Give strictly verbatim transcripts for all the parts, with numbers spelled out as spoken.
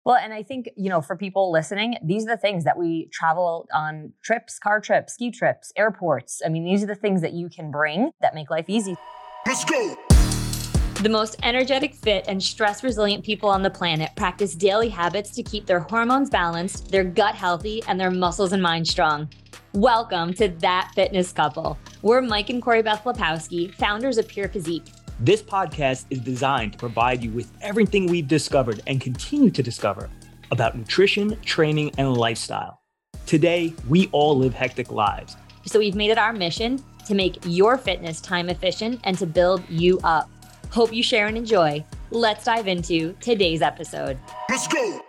Well, and I think, you know, for people listening, these are the things that we travel on trips, car trips, ski trips, airports. I mean, these are the things that you can bring that make life easy. Let's go. The most energetic, fit, and stress-resilient people on the planet practice daily habits to keep their hormones balanced, their gut healthy, and their muscles and mind strong. Welcome to That Fitness Couple. We're Mike and Corey Beth Lepowski, founders of Pure Physique. This podcast is designed to provide you with everything we've discovered and continue to discover about nutrition, training, and lifestyle. Today, we all live hectic lives. So we've made it our mission to make your fitness time efficient and to build you up. Hope you share and enjoy. Let's dive into today's episode. Let's go.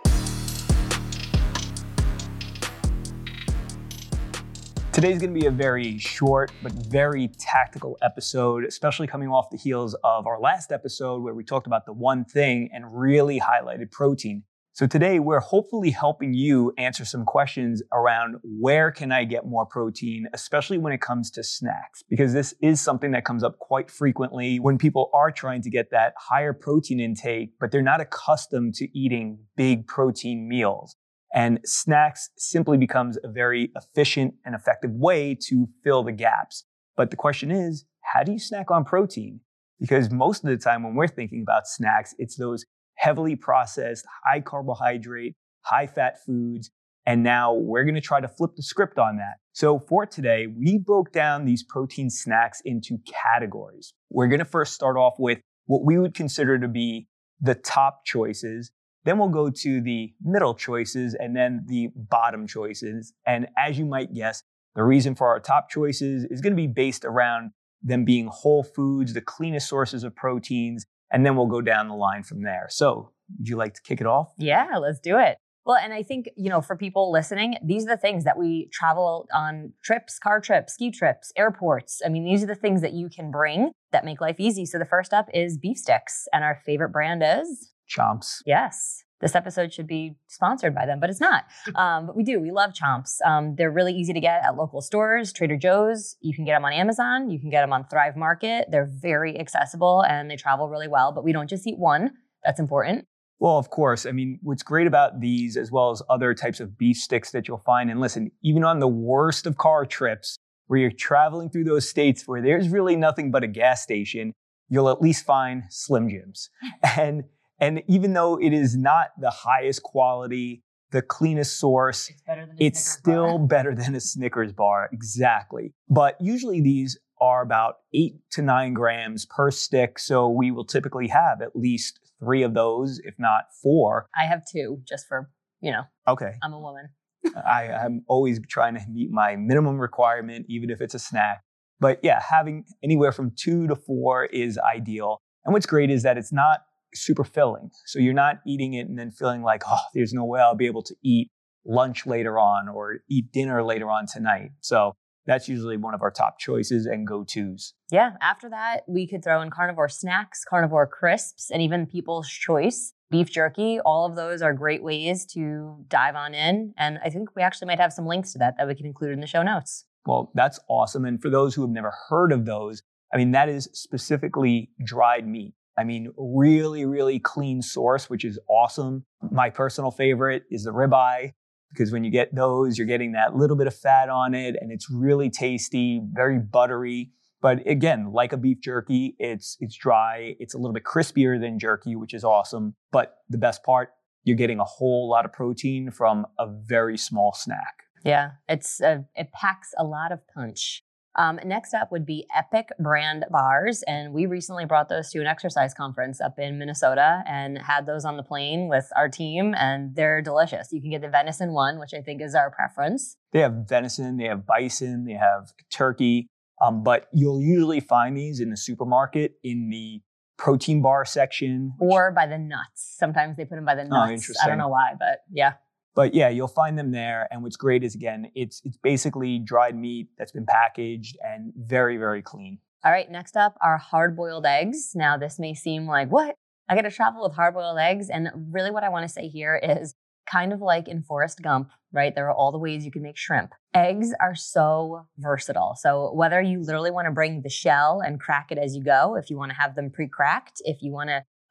Today's going to be a very short but very tactical episode, especially coming off the heels of our last episode where we talked about the one thing and really highlighted protein. So today we're hopefully helping you answer some questions around where can I get more protein, especially when it comes to snacks, because this is something that comes up quite frequently when people are trying to get that higher protein intake, but they're not accustomed to eating big protein meals. And snacks simply becomes a very efficient and effective way to fill the gaps. But the question is, how do you snack on protein? Because most of the time when we're thinking about snacks, it's those heavily processed, high carbohydrate, high fat foods. And now we're going to try to flip the script on that. So for today, we broke down these protein snacks into categories. We're going to first start off with what we would consider to be the top choices. Then we'll go to the middle choices and then the bottom choices. And as you might guess, the reason for our top choices is going to be based around them being whole foods, the cleanest sources of proteins, and then we'll go down the line from there. So would you like to kick it off? Yeah, let's do it. Well, and I think, you know, for people listening, these are the things that we travel on trips, car trips, ski trips, airports. I mean, these are the things that you can bring that make life easy. So the first up is beef sticks. And our favorite brand is? Chomps. Yes. This episode should be sponsored by them, but it's not. Um, but we do. We love Chomps. Um, they're really easy to get at local stores, Trader Joe's. You can get them on Amazon. You can get them on Thrive Market. They're very accessible and they travel really well. But we don't just eat one. That's important. Well, of course. I mean, what's great about these, as well as other types of beef sticks that you'll find, and listen, even on the worst of car trips, where you're traveling through those states where there's really nothing but a gas station, you'll at least find Slim Jims. And And even though it is not the highest quality, the cleanest source, It's better than a it's Snickers still bar. better than a Snickers bar. Exactly. But usually these are about eight to nine grams per stick. So we will typically have at least three of those, if not four. I have two just for, you know, Okay. I'm a woman. I am always trying to meet my minimum requirement, even if it's a snack. But yeah, having anywhere from two to four is ideal. And what's great is that it's not super filling. So you're not eating it and then feeling like, oh, there's no way I'll be able to eat lunch later on or eat dinner later on tonight. So that's usually one of our top choices and go-tos. Yeah. After that, we could throw in carnivore snacks, carnivore crisps, and even People's Choice beef jerky. All of those are great ways to dive on in. And I think we actually might have some links to that that we can include in the show notes. Well, that's awesome. And for those who have never heard of those, I mean, that is specifically dried meat. I mean, really, really clean source, which is awesome. My personal favorite is the ribeye, because when you get those, you're getting that little bit of fat on it, and it's really tasty, very buttery. But again, like a beef jerky, it's it's dry. It's a little bit crispier than jerky, which is awesome. But the best part, you're getting a whole lot of protein from a very small snack. Yeah, it's a, it packs a lot of punch. Um, next up would be Epic brand bars. And we recently brought those to an exercise conference up in Minnesota and had those on the plane with our team, and they're delicious. You can get the venison one, which I think is our preference. They have venison, they have bison, they have turkey, um, but you'll usually find these in the supermarket in the protein bar section. Or by the nuts. Sometimes they put them by the nuts. Oh, interesting. I don't know why, but yeah. But yeah, you'll find them there. And what's great is, again, it's it's basically dried meat that's been packaged and very, very clean. All right, next up are hard-boiled eggs. Now, this may seem like, what? I got to travel with hard-boiled eggs? And really what I want to say here is kind of like in Forrest Gump, right? There are all the ways you can make shrimp. Eggs are so versatile. So whether you literally want to bring the shell and crack it as you go, if you want to have them pre-cracked, if you want to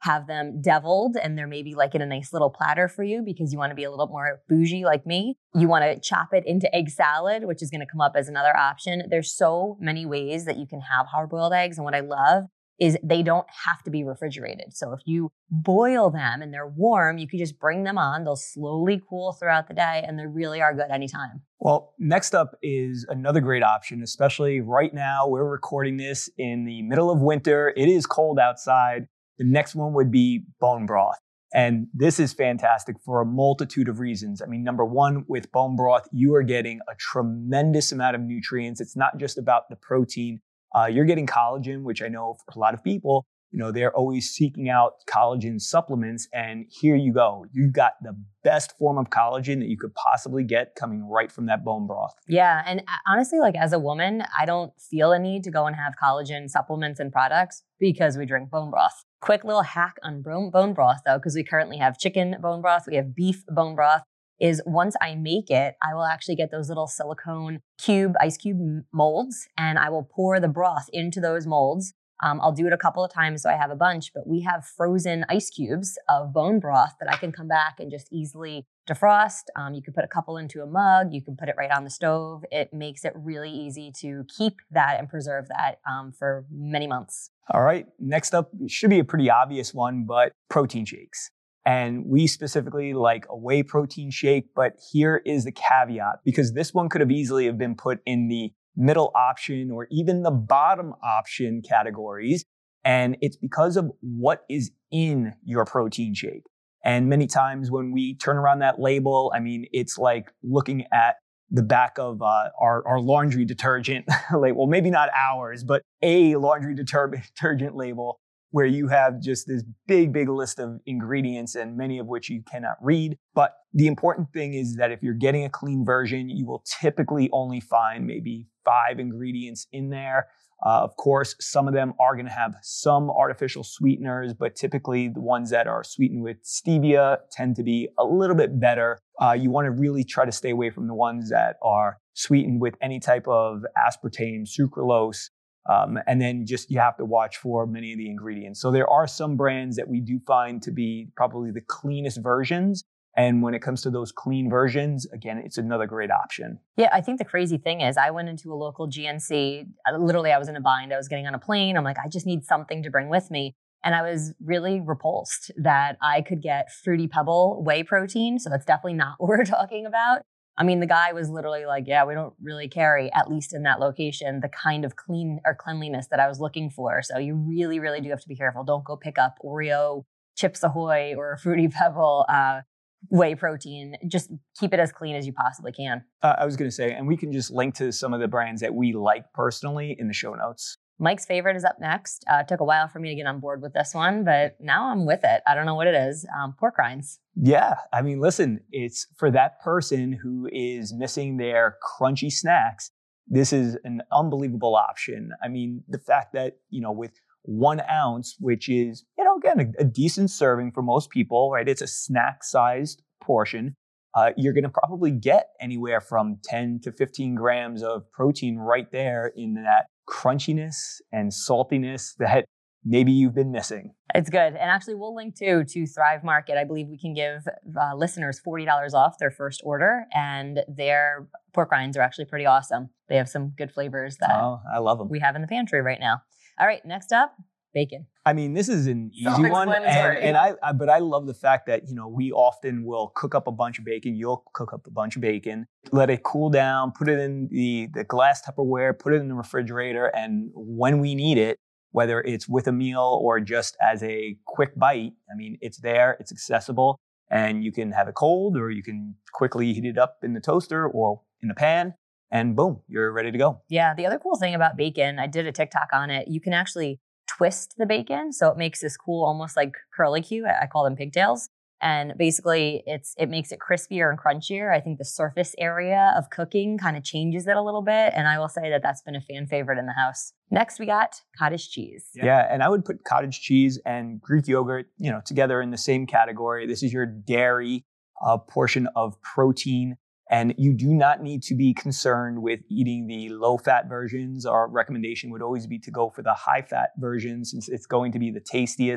have them deviled and they're maybe like in a nice little platter for you because you want to be a little more bougie like me. You want to chop it into egg salad, which is going to come up as another option. There's so many ways that you can have hard-boiled eggs. And what I love is they don't have to be refrigerated. So if you boil them and they're warm, you can just bring them on. They'll slowly cool throughout the day and they really are good anytime. Well, next up is another great option, especially right now. We're recording this in the middle of winter. It is cold outside. The next one would be bone broth. And this is fantastic for a multitude of reasons. I mean, number one, with bone broth, you are getting a tremendous amount of nutrients. It's not just about the protein. Uh, you're getting collagen, which I know for a lot of people, you know, they're always seeking out collagen supplements. And here you go. You got the best form of collagen that you could possibly get coming right from that bone broth. Yeah. And honestly, like as a woman, I don't feel a need to go and have collagen supplements and products because we drink bone broth. Quick little hack on bone bone broth though, because we currently have chicken bone broth, we have beef bone broth, is once I make it, I will actually get those little silicone cube, ice cube molds, and I will pour the broth into those molds. Um, I'll do it a couple of times so I have a bunch, but we have frozen ice cubes of bone broth that I can come back and just easily defrost. Um, you can put a couple into a mug. You can put it right on the stove. It makes it really easy to keep that and preserve that um, for many months. All right. Next up should be a pretty obvious one, but protein shakes. And we specifically like a whey protein shake, but here is the caveat, because this one could have easily have been put in the middle option or even the bottom option categories. And it's because of what is in your protein shake. And many times when we turn around that label, I mean, it's like looking at the back of uh, our, our laundry detergent label, maybe not ours, but a laundry deter- detergent label where you have just this big, big list of ingredients and many of which you cannot read. But the important thing is that if you're getting a clean version, you will typically only find maybe five ingredients in there. Uh, of course, some of them are going to have some artificial sweeteners, but typically the ones that are sweetened with stevia tend to be a little bit better. Uh, you want to really try to stay away from the ones that are sweetened with any type of aspartame, sucralose, um, and then just you have to watch for many of the ingredients. So there are some brands that we do find to be probably the cleanest versions. And when it comes to those clean versions, again, it's another great option. Yeah, I think the crazy thing is I went into a local G N C. Literally, I was in a bind. I was getting on a plane. I'm like, I just need something to bring with me. And I was really repulsed that I could get Fruity Pebble whey protein. So that's definitely not what we're talking about. I mean, the guy was literally like, yeah, we don't really carry, at least in that location, the kind of clean or cleanliness that I was looking for. So you really, really do have to be careful. Don't go pick up Oreo, Chips Ahoy, or Fruity Pebble uh, whey protein. Just keep it as clean as you possibly can. Uh, I was going to say, and we can just link to some of the brands that we like personally in the show notes. Mike's favorite is up next. Uh, it took a while for me to get on board with this one, but now I'm with it. I don't know what it is. Um, pork rinds. Yeah. I mean, listen, it's for that person who is missing their crunchy snacks. This is an unbelievable option. I mean, the fact that, you know, with one ounce, which is, you know, again, a, a decent serving for most people, right? It's a snack sized portion. Uh, you're going to probably get anywhere from ten to fifteen grams of protein right there in that crunchiness and saltiness that maybe you've been missing. It's good. And actually, we'll link too to Thrive Market. I believe we can give uh, listeners forty dollars off their first order, and their pork rinds are actually pretty awesome. They have some good flavors that oh, I love them. we have in the pantry right now. All right, next up, bacon. I mean, this is an easy one, and, and I, I, but I love the fact that, you know, we often will cook up a bunch of bacon. You'll cook up a bunch of bacon, let it cool down, put it in the, the glass Tupperware, put it in the refrigerator, and when we need it, whether it's with a meal or just as a quick bite, I mean, it's there, it's accessible, and you can have it cold, or you can quickly heat it up in the toaster or in the pan, and boom, you're ready to go. Yeah, the other cool thing about bacon, I did a TikTok on it, you can actually twist the bacon, so it makes this cool, almost like curlicue. I call them pigtails. And basically, it's it makes it crispier and crunchier. I think the surface area of cooking kind of changes it a little bit. And I will say that that's been a fan favorite in the house. Next, we got cottage cheese. Yeah, yeah, and I would put cottage cheese and Greek yogurt, you know, together in the same category. This is your dairy uh, portion of protein. And you do not need to be concerned with eating the low-fat versions. Our recommendation would always be to go for the high-fat version since it's going to be the tastiest.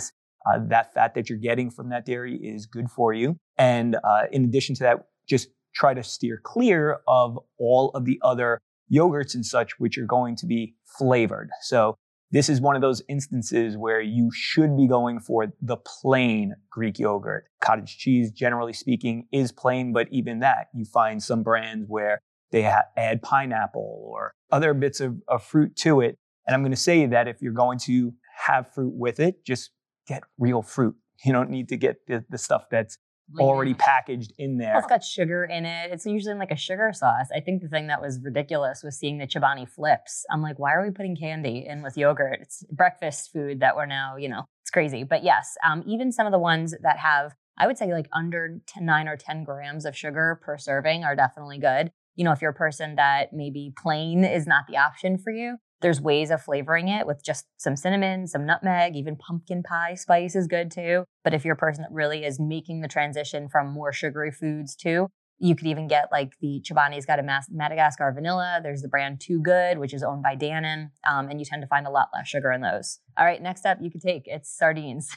Uh, that fat that you're getting from that dairy is good for you. And uh, in addition to that, just try to steer clear of all of the other yogurts and such, which are going to be flavored. So this is one of those instances where you should be going for the plain Greek yogurt. Cottage cheese, generally speaking, is plain, but even that, you find some brands where they ha- add pineapple or other bits of, of fruit to it. And I'm going to say that if you're going to have fruit with it, just get real fruit. You don't need to get the, the stuff that's already packaged in there. It's got sugar in it. It's usually in like a sugar sauce. I think the thing that was ridiculous was seeing the Chobani flips. I'm like, why are we putting candy in with yogurt? It's breakfast food that we're now, you know, it's crazy. But yes, um, even some of the ones that have, I would say like under ten, nine or ten grams of sugar per serving are definitely good. You know, if you're a person that maybe plain is not the option for you, there's ways of flavoring it with just some cinnamon, some nutmeg, even pumpkin pie spice is good too. But if you're a person that really is making the transition from more sugary foods too, you could even get like the Chobani's got a Mas- Madagascar vanilla. There's the brand Too Good, which is owned by Dannon. Um, and you tend to find a lot less sugar in those. All right, next up you could take, it's sardines.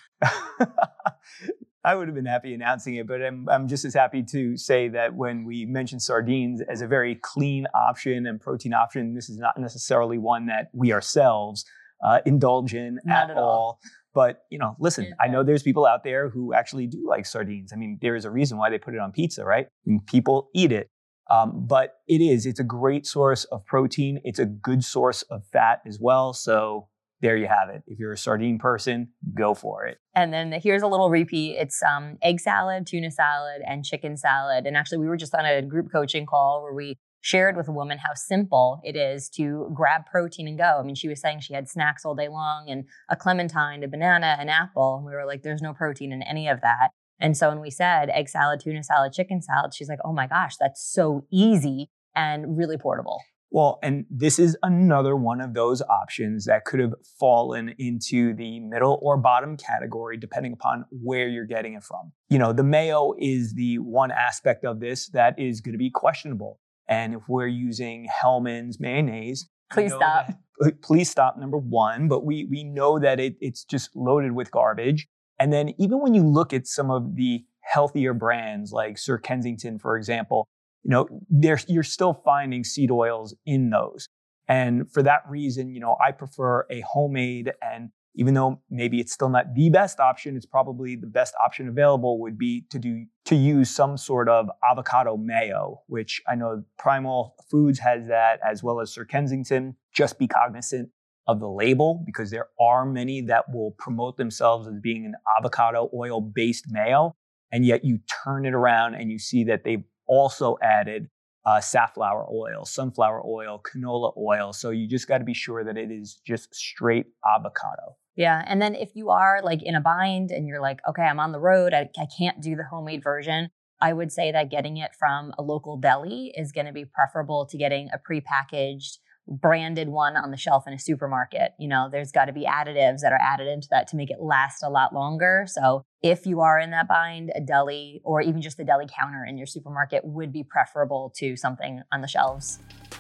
I would have been happy announcing it, but I'm, I'm just as happy to say that when we mentioned sardines as a very clean option and protein option, this is not necessarily one that we ourselves uh, indulge in Not at, at all. all. But, you know, listen, Yeah. I know there's people out there who actually do like sardines. I mean, there is a reason why they put it on pizza, right? And people eat it. Um, but it is, it's a great source of protein. It's a good source of fat as well. So there you have it. If you're a sardine person, go for it. And then here's a little repeat. It's um, egg salad, tuna salad, and chicken salad. And actually, we were just on a group coaching call where we shared with a woman how simple it is to grab protein and go. I mean, she was saying she had snacks all day long and a clementine, a banana, an apple. And we were like, there's no protein in any of that. And so when we said egg salad, tuna salad, chicken salad, she's like, oh my gosh, that's so easy and really portable. Well, and this is another one of those options that could have fallen into the middle or bottom category, depending upon where you're getting it from. You know, the mayo is the one aspect of this that is going to be questionable. And if we're using Hellmann's mayonnaise, Please stop. That, please stop, number one. But we we know that it, it's just loaded with garbage. And then even when you look at some of the healthier brands like Sir Kensington, for example, you know, there's, you're still finding seed oils in those. And for that reason, you know, I prefer a homemade, and even though maybe it's still not the best option, it's probably the best option available would be to do, to use some sort of avocado mayo, which I know Primal Foods has that, as well as Sir Kensington. Just be cognizant of the label, because there are many that will promote themselves as being an avocado oil based mayo. And yet you turn it around and you see that they've also added uh, safflower oil, sunflower oil, canola oil. So you just got to be sure that it is just straight avocado. Yeah. And then if you are like in a bind and you're like, okay, I'm on the road, I, I can't do the homemade version, I would say that getting it from a local deli is going to be preferable to getting a prepackaged branded one on the shelf in a supermarket. You know, there's got to be additives that are added into that to make it last a lot longer. So if you are in that bind, a deli or even just a deli counter in your supermarket would be preferable to something on the shelves.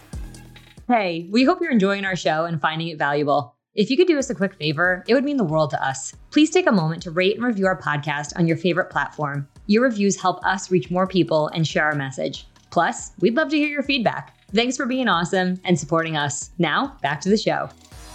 Hey, we hope you're enjoying our show and finding it valuable. If you could do us a quick favor, it would mean the world to us. Please take a moment to rate and review our podcast on your favorite platform. Your reviews help us reach more people and share our message. Plus, we'd love to hear your feedback. Thanks for being awesome and supporting us. Now, back to the show.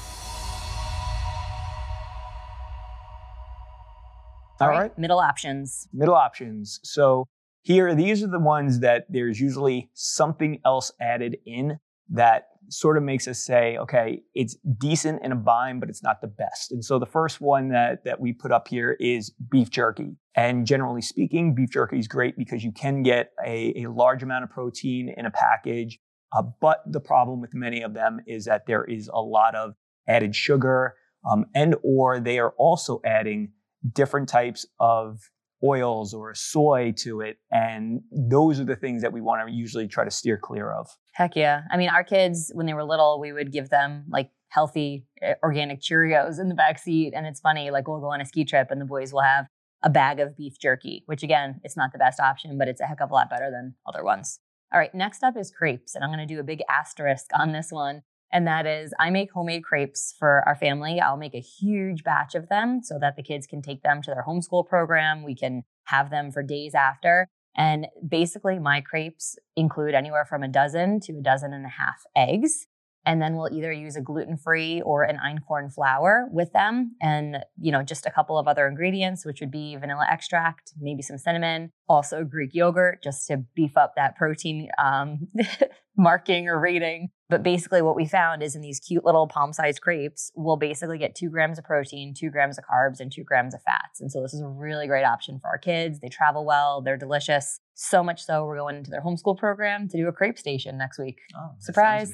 All All right. right. Middle options. Middle options. So here, these are the ones that there's usually something else added in that sort of makes us say, okay, it's decent in a bind, but it's not the best. And so the first one that, that we put up here is beef jerky. And generally speaking, beef jerky is great because you can get a, a large amount of protein in a package. Uh, but the problem with many of them is that there is a lot of added sugar, um, and or they are also adding different types of oils or soy to it. And those are the things that we want to usually try to steer clear of. Heck yeah. I mean, our kids, when they were little, we would give them like healthy uh, organic Cheerios in the back seat. And it's funny, like we'll go on a ski trip and the boys will have a bag of beef jerky, which again, it's not the best option, but it's a heck of a lot better than other ones. All right, next up is crepes. And I'm going to do a big asterisk on this one And that is, I make homemade crepes for our family. I'll make a huge batch of them so that the kids can take them to their homeschool program. We can have them for days after. And basically, my crepes include anywhere from a dozen to a dozen and a half eggs. And then we'll either use a gluten-free or an einkorn flour with them, and you know, just a couple of other ingredients, which would be vanilla extract, maybe some cinnamon, also Greek yogurt, just to beef up that protein um, marking or rating. But basically what we found is in these cute little palm-sized crepes, we'll basically get two grams of protein, two grams of carbs, and two grams of fats. And so this is a really great option for our kids. They travel well, they're delicious. So much so, we're going into their homeschool program to do a crepe station next week. Oh, surprise.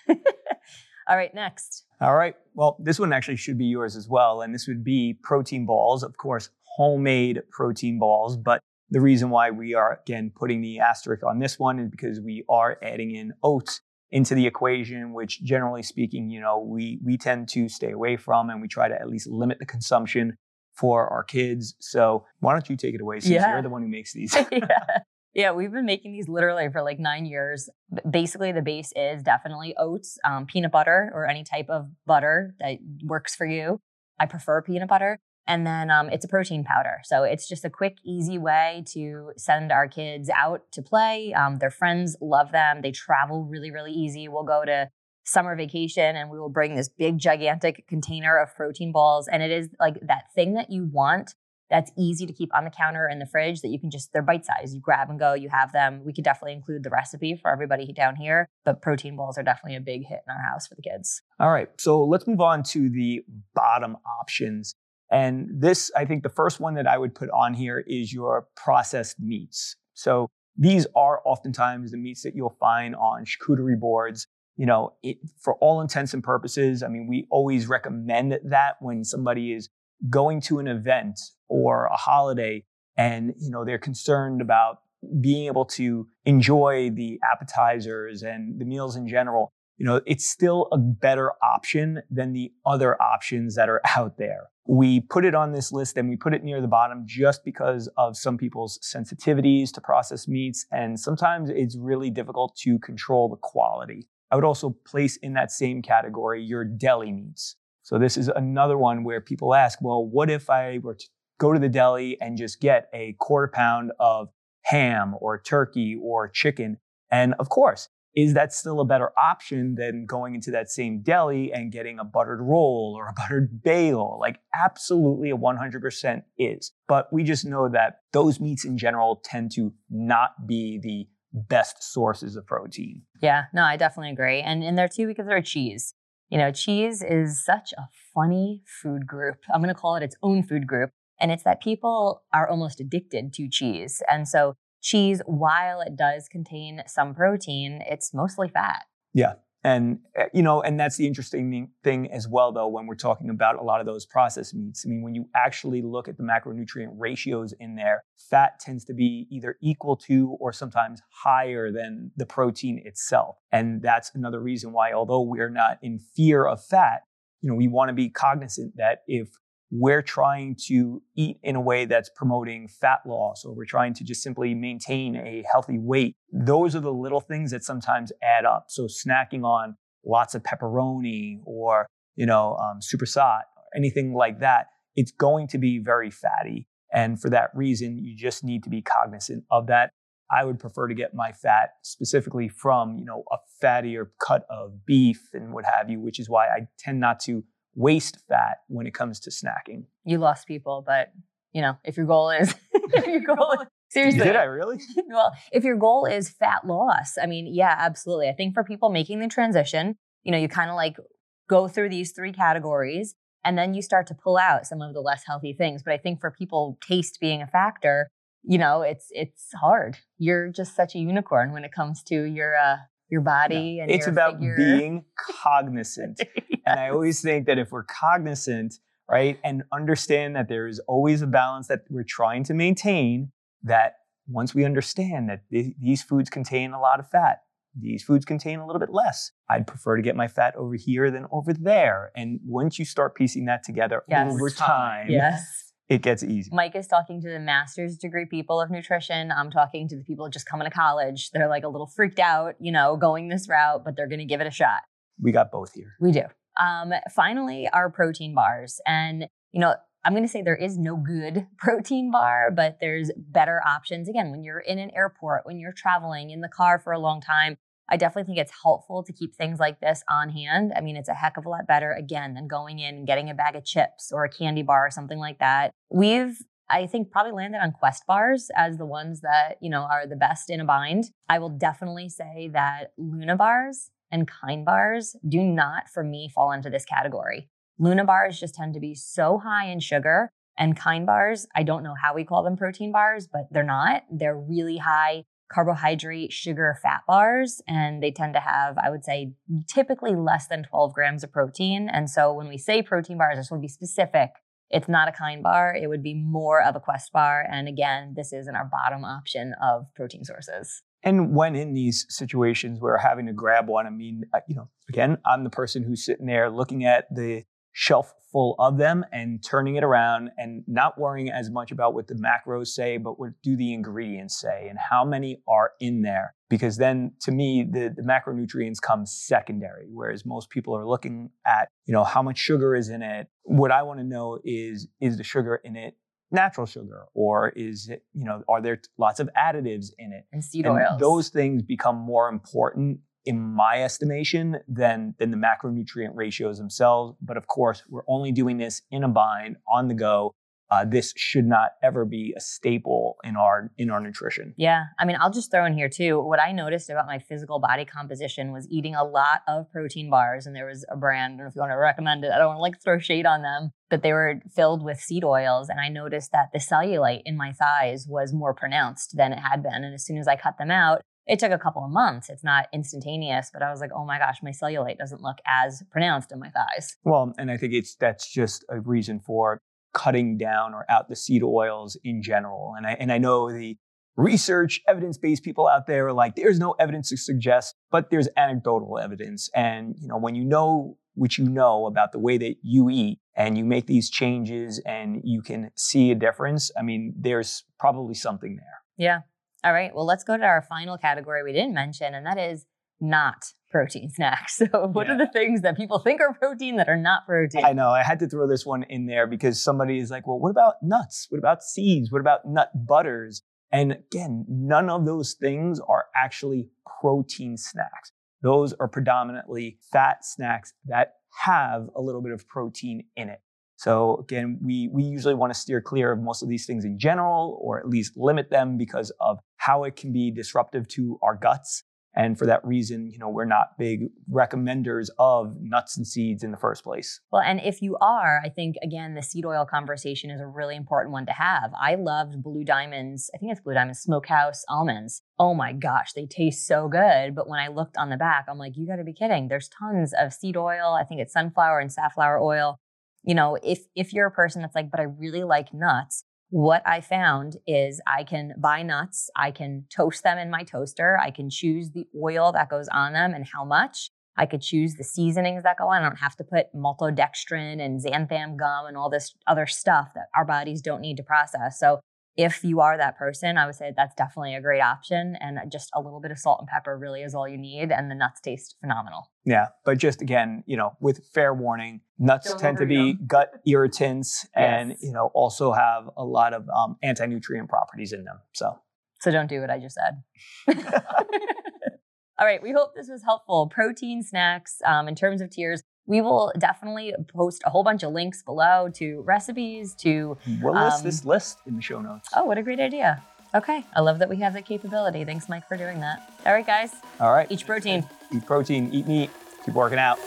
All right, next. All right. Well, this one actually should be yours as well. And this would be protein balls, of course, homemade protein balls. But the reason why we are, again, putting the asterisk on this one is because we are adding in oats into the equation, which generally speaking, you know, we, we tend to stay away from, and we try to at least limit the consumption for our kids. So why don't you take it away since yeah. you're the one who makes these? yeah. Yeah, we've been making these literally for like nine years. Basically, the base is definitely oats, um, peanut butter, or any type of butter that works for you. I prefer peanut butter. And then um, it's a protein powder. So it's just a quick, easy way to send our kids out to play. Um, their friends love them. They travel really, really easy. We'll go to summer vacation and we will bring this big, gigantic container of protein balls. And it is like that thing that you want that's easy to keep on the counter in the fridge that you can just, they're bite size. You grab and go, you have them. We could definitely include the recipe for everybody down here, but protein balls are definitely a big hit in our house for the kids. All right. So let's move on to the bottom options. And this, I think the first one that I would put on here is your processed meats. So these are oftentimes the meats that you'll find on charcuterie boards. You know, it, for all intents and purposes, I mean, we always recommend that when somebody is going to an event or a holiday and, you know, they're concerned about being able to enjoy the appetizers and the meals in general, you know, it's still a better option than the other options that are out there. We put it on this list and we put it near the bottom just because of some people's sensitivities to processed meats. And sometimes it's really difficult to control the quality. I would also place in that same category your deli meats. So this is another one where people ask, well, what if I were to go to the deli and just get a quarter pound of ham or turkey or chicken? And of course, is that still a better option than going into that same deli and getting a buttered roll or a buttered bagel? Like absolutely a one hundred percent is. But we just know that those meats in general tend to not be the best sources of protein. Yeah, no, I definitely agree. And in there too, because they're cheese. You know, cheese is such a funny food group. I'm going to call it its own food group. And it's that people are almost addicted to cheese. And so cheese, while it does contain some protein, it's mostly fat. Yeah. And, you know, and that's the interesting thing as well, though, when we're talking about a lot of those processed meats. I mean, when you actually look at the macronutrient ratios in there, fat tends to be either equal to or sometimes higher than the protein itself. And that's another reason why, although we're not in fear of fat, you know, we want to be cognizant that if we're trying to eat in a way that's promoting fat loss, or we're trying to just simply maintain a healthy weight, those are the little things that sometimes add up. So snacking on lots of pepperoni or, you know, um, supersat, or anything like that, it's going to be very fatty. And for that reason, you just need to be cognizant of that. I would prefer to get my fat specifically from, you know, a fattier cut of beef and what have you, which is why I tend not to waste fat when it comes to snacking. You lost people, but you know, if your goal is, if your goal is, seriously. Did I really? Well, if your goal is fat loss, I mean, yeah, absolutely. I think for people making the transition, you know, you kind of like go through these three categories and then you start to pull out some of the less healthy things. But I think for people, taste being a factor, you know, it's, it's hard. You're just such a unicorn when it comes to your, uh, your body no, and it's your about figure. Being cognizant. Yeah. And I always think that if we're cognizant, right, and understand that there is always a balance that we're trying to maintain, that once we understand that th- these foods contain a lot of fat, these foods contain a little bit less, I'd prefer to get my fat over here than over there. And once you start piecing that together yes. over time, yes. it gets easy. Mike is talking to the master's degree people of nutrition. I'm talking to the people just coming to college. They're like a little freaked out, you know, going this route, but they're going to give it a shot. we got both here. We do. Um, finally, our protein bars. And, you know, I'm going to say there is no good protein bar, but there's better options. Again, when you're in an airport, when you're traveling in the car for a long time, I definitely think it's helpful to keep things like this on hand. I mean, it's a heck of a lot better, again, than going in and getting a bag of chips or a candy bar or something like that. We've, I think, probably landed on Quest bars as the ones that, you know, are the best in a bind. I will definitely say that Luna bars and Kind bars do not, for me, fall into this category. Luna bars just tend to be so high in sugar, and Kind bars, I don't know how we call them protein bars, but they're not. They're really high carbohydrate, sugar, fat bars, and they tend to have, I would say, typically less than twelve grams of protein. And so when we say protein bars, I just want to be specific. It's not a Kind bar. It would be more of a Quest bar. And again, this is in our bottom option of protein sources. And when in these situations where having to grab one, I mean, you know, again, I'm the person who's sitting there looking at the shelf full of them and turning it around and not worrying as much about what the macros say, but what do the ingredients say and how many are in there. Because then to me, the, the macronutrients come secondary, whereas most people are looking at, you know, how much sugar is in it. What I want to know is, is the sugar in it natural sugar, or is it, you know, are there lots of additives in it? And seed and oils. Those things become more important in my estimation than, than the macronutrient ratios themselves. But of course, we're only doing this in a bind, on the go. Uh, this should not ever be a staple in our in our nutrition. Yeah. I mean, I'll just throw in here too, what I noticed about my physical body composition was eating a lot of protein bars. And there was a brand, I don't know if you want to recommend it, I don't want to like throw shade on them, but they were filled with seed oils. And I noticed that the cellulite in my thighs was more pronounced than it had been. And as soon as I cut them out, it took a couple of months. It's not instantaneous, but I was like, oh my gosh, my cellulite doesn't look as pronounced in my thighs. Well, and I think it's that's just a reason for cutting down or out the seed oils in general. And I and I know the research, evidence-based people out there are like, there's no evidence to suggest, but there's anecdotal evidence. And you know, when you know what you know about the way that you eat and you make these changes and you can see a difference, I mean, there's probably something there. Yeah. All right. Well, let's go to our final category we didn't mention, and that is not protein snacks. So what yeah. are the things that people think are protein that are not protein? I know. I had to throw this one in there because somebody is like, well, what about nuts? What about seeds? What about nut butters? And again, none of those things are actually protein snacks. Those are predominantly fat snacks that have a little bit of protein in it. So again, we, we usually want to steer clear of most of these things in general, or at least limit them because of how it can be disruptive to our guts. And for that reason, you know, we're not big recommenders of nuts and seeds in the first place. Well, and if you are, I think, again, the seed oil conversation is a really important one to have. I loved Blue Diamond's, I think it's Blue Diamond's Smokehouse almonds. Oh my gosh, they taste so good. But when I looked on the back, I'm like, you got to be kidding. There's tons of seed oil. I think it's sunflower and safflower oil. You know, if if you're a person that's like, but I really like nuts, what I found is I can buy nuts, I can toast them in my toaster, I can choose the oil that goes on them and how much. I could choose the seasonings that go on. I don't have to put maltodextrin and xanthan gum and all this other stuff that our bodies don't need to process. So if you are that person, I would say that's definitely a great option. And just a little bit of salt and pepper really is all you need. And the nuts taste phenomenal. Yeah. But just again, you know, with fair warning, nuts Don't tend to be them. gut irritants and, yes. you know, also have a lot of um, anti-nutrient properties in them. So, so don't do what I just said. All right. We hope this was helpful. Protein snacks, um, in terms of tiers, we will definitely post a whole bunch of links below to recipes, to... We'll list um, this list in the show notes. Oh, what a great idea. Okay. I love that we have that capability. Thanks, Mike, for doing that. All right, guys. All right. Eat protein. Eat protein, eat meat, keep working out.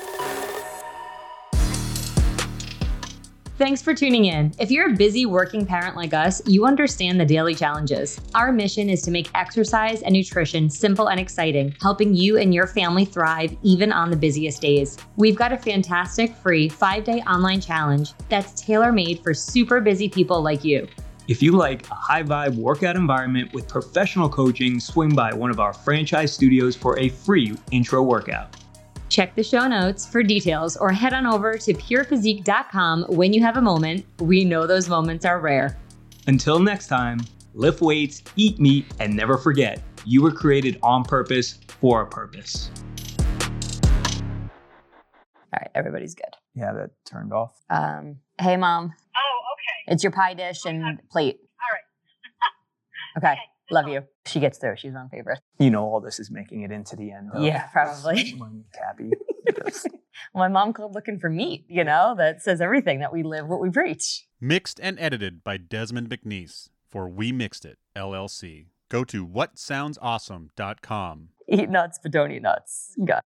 Thanks for tuning in. If you're a busy working parent like us, you understand the daily challenges. Our mission is to make exercise and nutrition simple and exciting, helping you and your family thrive even on the busiest days. We've got a fantastic free five-day online challenge that's tailor-made for super busy people like you. If you like a high-vibe workout environment with professional coaching, swing by one of our franchise studios for a free intro workout. Check the show notes for details or head on over to pure physique dot com when you have a moment. We know those moments are rare. Until next time, lift weights, eat meat, and never forget, you were created on purpose for a purpose. All right, everybody's good. Yeah, that turned off. Um, hey, Mom. Oh, okay. It's your pie dish and plate. All right. Okay, Okay. love you. She gets through. She's on favorite. You know, all this is making it into the end. Of Yeah, probably. when Cappy. My mom called looking for meat, you know, that says everything, that we live what we preach. Mixed and edited by Desmond McNeese for We Mixed It, L L C. Go to what sounds awesome dot com. Eat nuts, but don't eat nuts. Got